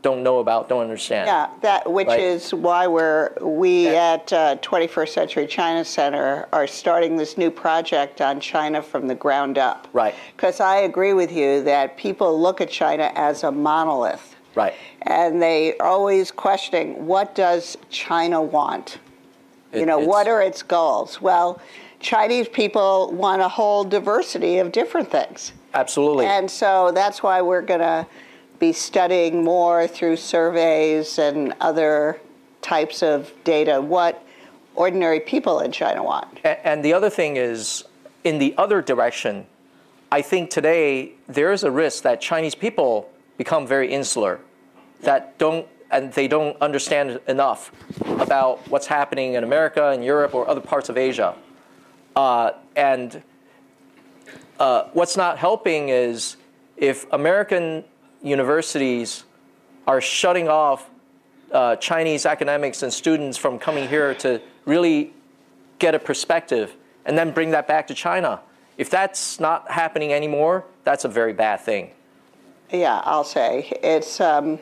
don't know about, don't understand. Yeah, that which right? is why we're we Yeah. at uh, twenty-first Century China Center are starting this new project on China from the ground up. Right. Because I agree with you that people look at China as a monolith. Right. And they are always questioning, what does China want? It- you know, it's- what are its goals? Well, Chinese people want a whole diversity of different things. Absolutely. And so that's why we're going to be studying more through surveys and other types of data what ordinary people in China want. A- And the other thing is, in the other direction, I think today there is a risk that Chinese people become very insular, that don't and they don't understand enough about what's happening in America and Europe or other parts of Asia. Uh, and uh, what's not helping is if American universities are shutting off uh, Chinese academics and students from coming here to really get a perspective and then bring that back to China. If that's not happening anymore, that's a very bad thing. Yeah, I'll say. It's, um,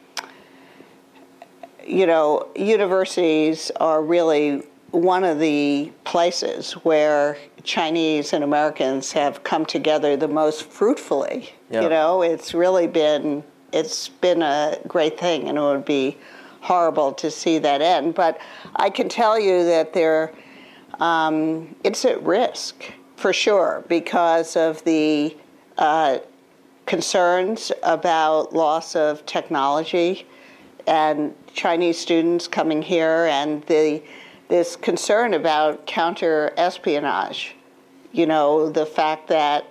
you know, universities are really one of the places where Chinese and Americans have come together the most fruitfully. Yeah. You know, it's really been, it's been a great thing, and it would be horrible to see that end. But I can tell you that there, um, it's at risk for sure because of the uh, concerns about loss of technology and Chinese students coming here, and the this concern about counter-espionage. You know, the fact that,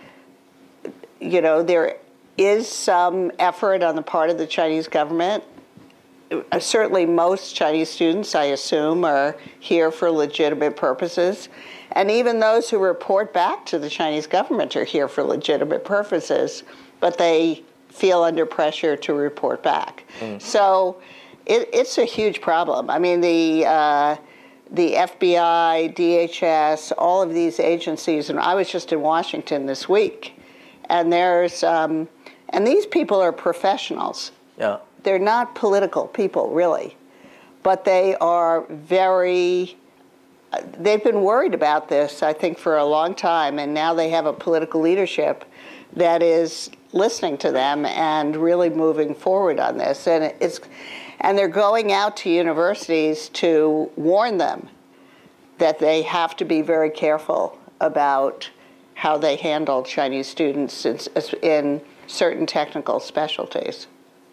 you know, there is some effort on the part of the Chinese government. Uh, Certainly most Chinese students, I assume, are here for legitimate purposes. And even those who report back to the Chinese government are here for legitimate purposes, but they feel under pressure to report back. Mm. So it, it's a huge problem. I mean, the uh, the F B I, D H S, all of these agencies, and I was just in Washington this week, and there's um, and these people are professionals. Yeah. They're not political people, really, but they are very. They've been worried about this, I think, for a long time, and now they have a political leadership that is listening to them and really moving forward on this. And it's, and they're going out to universities to warn them that they have to be very careful about how they handle Chinese students in, in certain technical specialties.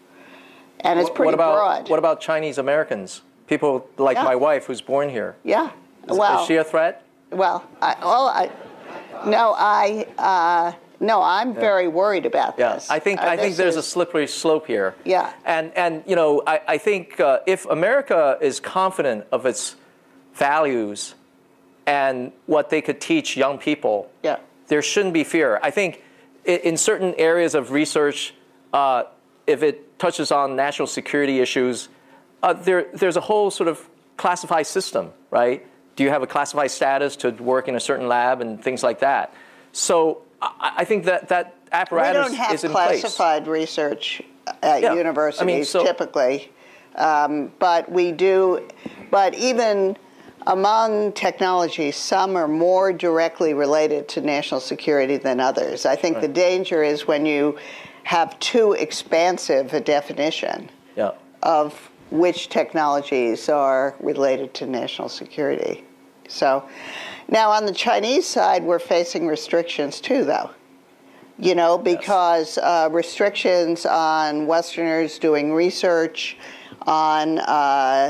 And it's pretty what about, broad. What about Chinese Americans? People like Yeah. my wife who's born here. Yeah. Is, well, is she a threat? Well, I, all I, no, I, uh, no, I'm Yeah. very worried about Yeah, this. I think Uh, I think this there's a is- slippery slope here. Yeah. And and you know I I think uh, if America is confident of its values and what they could teach young people, Yeah. there shouldn't be fear. I think in, in certain areas of research, uh, if it touches on national security issues, uh, there there's a whole sort of classified system, right? Do you have a classified status to work in a certain lab and things like that? So I, I think that that We apparatus don't have is in place. classified research at Yeah. universities I mean, so- typically, um, but we do. But even among technologies, some are more directly related to national security than others. I think Right. the danger is when you have too expansive a definition Yeah. of which technologies are related to national security. So now on the Chinese side, we're facing restrictions too, though. You know, because uh, restrictions on Westerners doing research, on uh,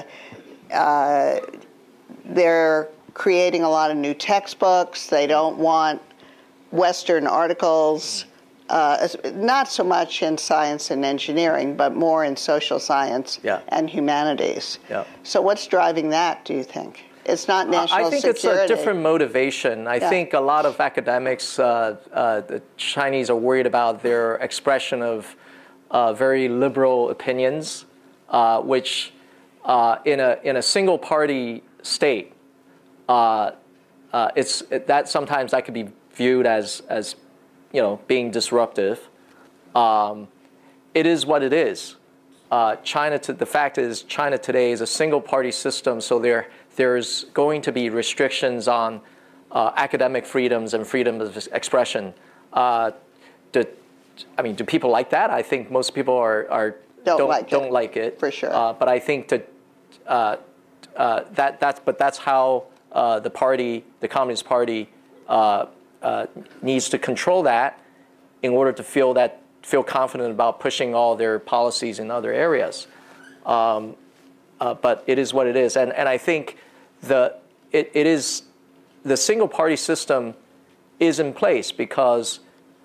uh, they're creating a lot of new textbooks. They don't want Western articles, uh, not so much in science and engineering, but more in social science Yeah. and humanities. Yeah. So what's driving that, do you think? It's not national I think security. it's a different motivation. I Yeah. think a lot of academics, uh, uh, the Chinese are worried about their expression of uh, very liberal opinions, uh, which uh, in a in a single party state, uh, uh, it's it, that sometimes that could be viewed as as you know being disruptive. Um, it is what it is. uh, China. To, the fact is, China today is a single-party system, so there there's going to be restrictions on uh, academic freedoms and freedom of expression. Uh, do, I mean, do people like that? I think most people are, are don't, don't like don't it, like it for sure. Uh, but I think to uh, uh, that that's but that's how uh, the party, the Communist Party, uh, uh, needs to control that in order to feel that feel confident about pushing all their policies in other areas. Um, uh, but it is what it is, and and I think the it, it is the single party system is in place because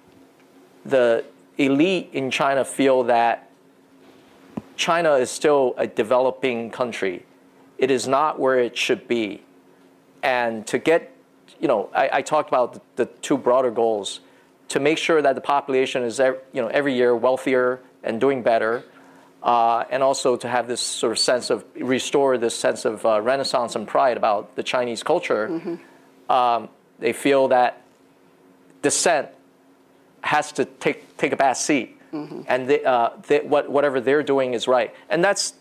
the elite in China feel that China is still a developing country. It is not where it should be. And to get, you know, I, I talked about the, the two broader goals, to make sure that the population is, you know, every year wealthier and doing better, uh, and also to have this sort of sense of, restore this sense of uh, renaissance and pride about the Chinese culture. Mm-hmm. um, they feel that dissent has to take take a back seat, mm-hmm. and they, uh, they, what whatever they're doing is right, and that's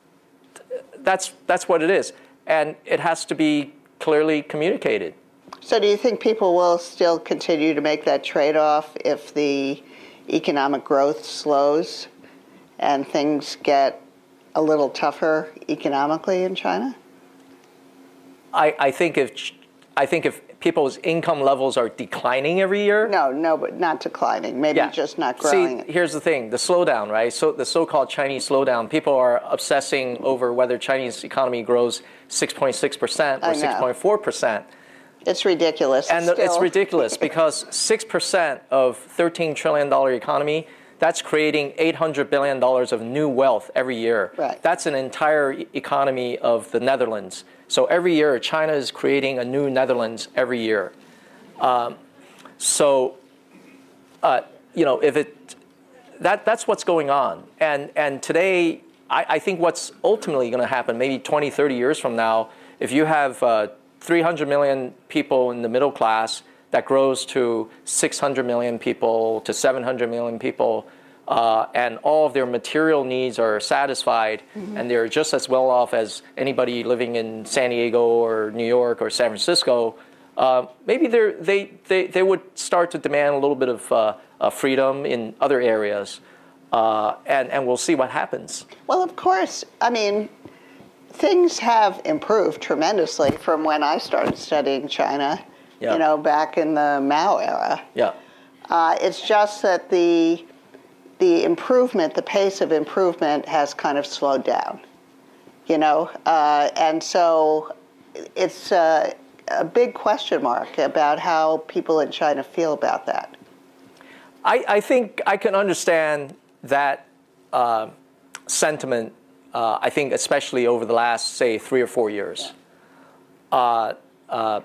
that's that's what it is, and it has to be clearly communicated. So, do you think people will still continue to make that trade-off if the economic growth slows and things get a little tougher economically in China? I, I think if I think if people's income levels are declining every year. No, no, but not declining. Maybe yeah. just not growing. See, here's the thing: the slowdown, right? So the so-called Chinese slowdown. People are obsessing over whether Chinese economy grows six point six percent or six point four percent. It's ridiculous. And Still. It's ridiculous because six percent of thirteen trillion dollars economy, that's creating eight hundred billion dollars of new wealth every year. Right. That's an entire e- economy of the Netherlands. So every year, China is creating a new Netherlands every year. Um, so, uh, you know, if it, that that's what's going on. And and today, I, I think what's ultimately going to happen, maybe twenty, thirty years from now, if you have uh, three hundred million people in the middle class, that grows to six hundred million people, to seven hundred million people, uh, and all of their material needs are satisfied, mm-hmm. and they're just as well off as anybody living in San Diego or New York or San Francisco, uh, maybe they, they, they would start to demand a little bit of uh, uh, freedom in other areas, uh, and, and we'll see what happens. Well, of course, I mean, things have improved tremendously from when I started studying China, yeah. you know, back in the Mao era. Yeah. Uh, it's just that the the improvement, the pace of improvement has kind of slowed down, you know, uh, and so it's uh, a big question mark about how people in China feel about that. I, I think I can understand that uh, sentiment. Uh, I think especially over the last, say, three or four years. Yeah. Uh, uh,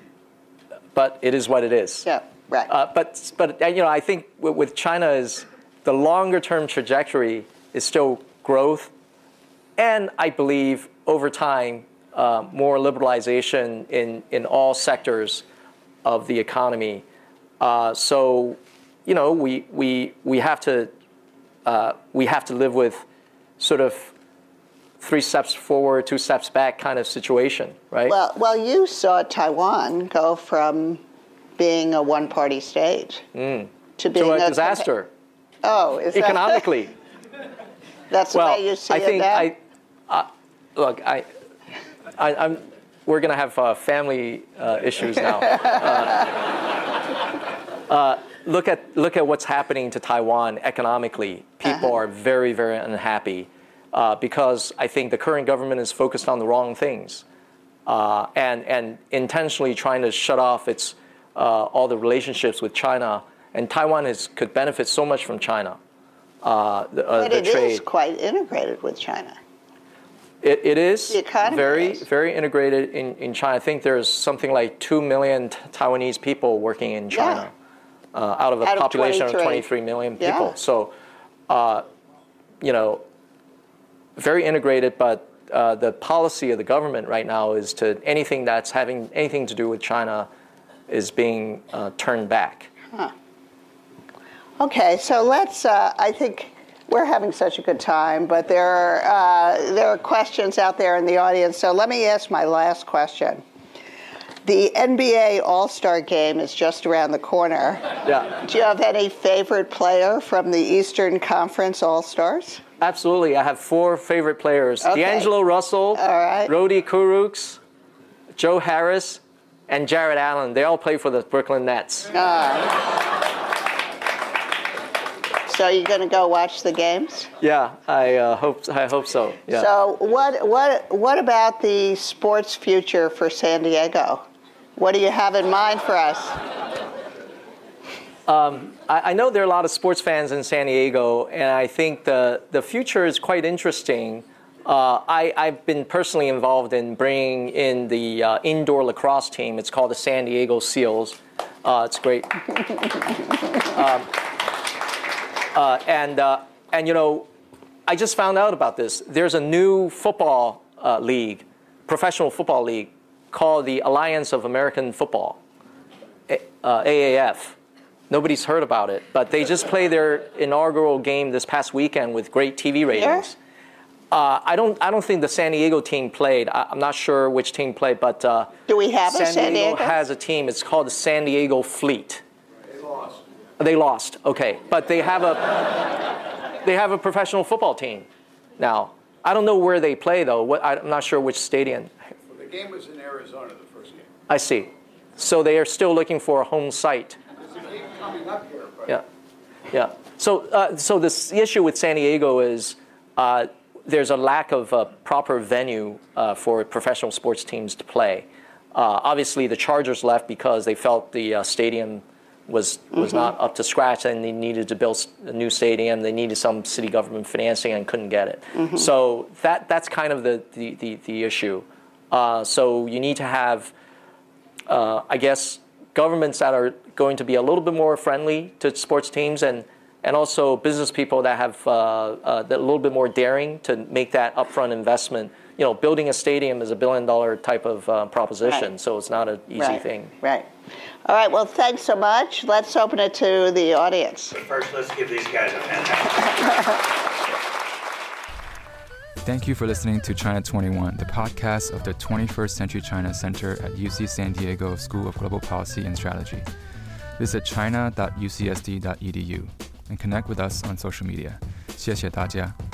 but it is what it is. Yeah, right. Uh, but, but you know, I think with, with China is the longer-term trajectory is still growth. And I believe over time, uh, more liberalization in, in all sectors of the economy. Uh, so, you know, we, we, we, have to, uh, we have to live with sort of three steps forward, two steps back kind of situation, right? Well, well, you saw Taiwan go from being a one-party state mm. to being to a, a disaster. Oh, is economically. That, that's well, the way you see I it think now? I, uh, look, I, I, I'm. We're going to have uh, family uh, issues now. uh, uh, look at look at what's happening to Taiwan economically. People uh-huh. are very, very unhappy. Uh, because I think the current government is focused on the wrong things, uh, and and intentionally trying to shut off its uh, all the relationships with China. And Taiwan is could benefit so much from China. Uh, the, uh, but the it trade. is quite integrated with China. It, it is the economy very is. very integrated in, in China. I think there's something like two million t- Taiwanese people working in China, yeah. uh, out of a out population of, of twenty-three million people. Yeah. So, uh, you know. Very integrated, but uh, the policy of the government right now is to anything that's having anything to do with China is being uh, turned back. Huh. Okay, so let's, uh, I think, we're having such a good time, but there are, uh, there are questions out there in the audience. So let me ask my last question. The N B A All-Star Game is just around the corner. Yeah. Do you have any favorite player from the Eastern Conference All-Stars? Absolutely. I have four favorite players. Okay. D'Angelo Russell, All right. Rodi Kurucs, Joe Harris, and Jared Allen. They all play for the Brooklyn Nets. Uh, so you're going to go watch the games? Yeah, I uh, hope I hope so. Yeah. So what what what about the sports future for San Diego? What do you have in mind for us? Um, I, I know there are a lot of sports fans in San Diego, and I think the, the future is quite interesting. Uh, I, I've been personally involved in bringing in the uh, indoor lacrosse team. It's called the San Diego Seals. Uh, it's great. um, uh, and, uh, and, you know, I just found out about this. There's a new football uh, league, professional football league, called the Alliance of American Football, uh, A A F. Nobody's heard about it, but they just played their inaugural game this past weekend with great T V ratings. Yeah. Uh, I don't. I don't think the San Diego team played. I, I'm not sure which team played, but uh, do we have San a San Diego? Diego? Has a team. It's called the San Diego Fleet. They lost. They lost. Okay, but they have a they have a professional football team now. I don't know where they play though. What, I'm not sure which stadium. Well, the game was in Arizona, the first game. I see. So they are still looking for a home site. There's a game coming up here. But Yeah, yeah. So, uh, so this the issue with San Diego is uh, there's a lack of a proper venue uh, for professional sports teams to play. Uh, obviously, the Chargers left because they felt the uh, stadium was was mm-hmm. not up to scratch, and they needed to build a new stadium. They needed some city government financing and couldn't get it. Mm-hmm. So that that's kind of the the the, the issue. Uh, so you need to have, uh, I guess, governments that are going to be a little bit more friendly to sports teams, and, and also business people that have uh, uh, that a little bit more daring to make that upfront investment. You know, building a stadium is a billion dollar type of uh, proposition, right. so it's not an easy right. thing. Right. All right. Well, thanks so much. Let's open it to the audience. First, let's give these guys a fantastic. Thank you for listening to China twenty-one, the podcast of the twenty-first Century China Center at U C San Diego School of Global Policy and Strategy. Visit china dot u c s d dot e d u and connect with us on social media. 谢谢大家。